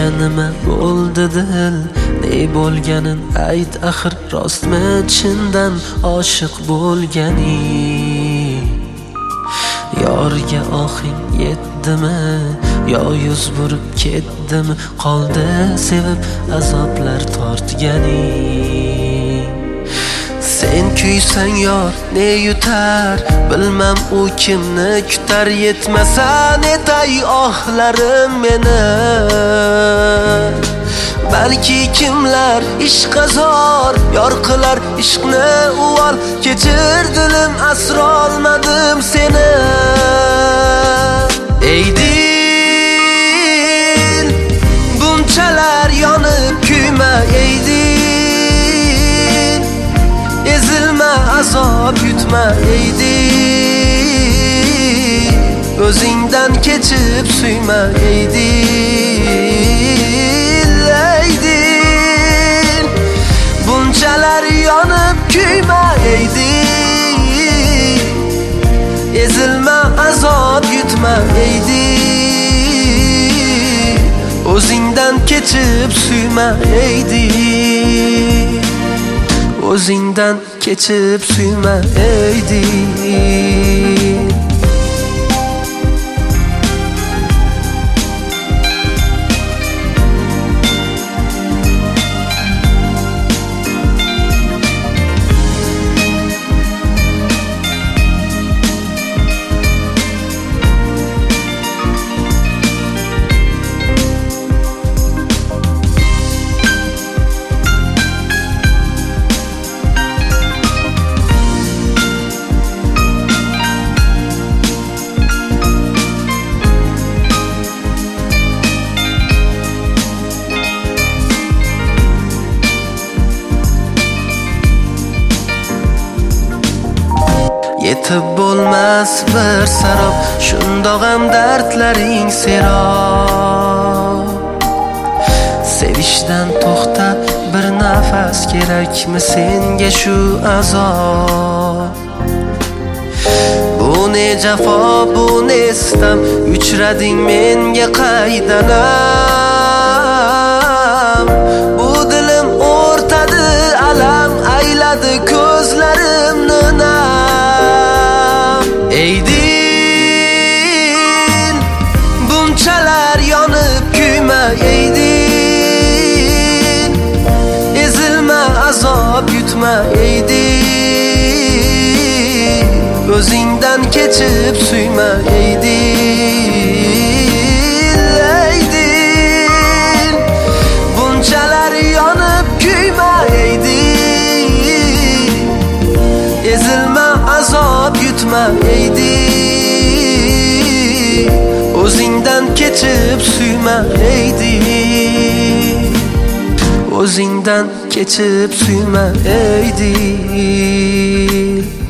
nima bo'ldi dil, ne bo'lganin ayt axir, rostmi chindan oshiq bo'lganing? Yorga ohing yetdimi, yo yuz burib ketdimi, qoldi sevib azoblar tortganing? Sen kuysang yor ne yutar, bilmam u kimni kutar, yetmasa netay ohlarim meni. Balki kimlar ishqa zor yor qilar ishqni uvol, kechir dilim asrolmadim seni. Ey dil, bunchalar yonib kuyma, ey dil, ezilma azob yutma, ey dil, o'zingdan kechib suyma, ey dil, ey dil, bunchalar yonib kuyma, ey dil, ezilma azob yutma, ey dil, o'zingdan kechib suyma, ey dil, o'zingdan kechib suyma, ey dil. Yetib bo'lmas bir sarob, shundoq ham dardlaring serob. Sevishdan to'xta, bir nafas kerakmi senga shu azob? Bu ne jafo, bu ne sitam, uchrading menga qaydanam? Bu dilim o'rtadi alam, ayladi ko'zlarimni nam. Ey dil, bunchalar yonib kuyma, ey dil, ezilma azob yutma, ey dil, o'zingdan kechib suyma, ey dil, ey dil, bunchalar yonib kuyma, ey dil, ezilma azob yutma, ey dil, o'zingdan kechib suyma, ey dil, o'zingdan kechib suyma, ey dil.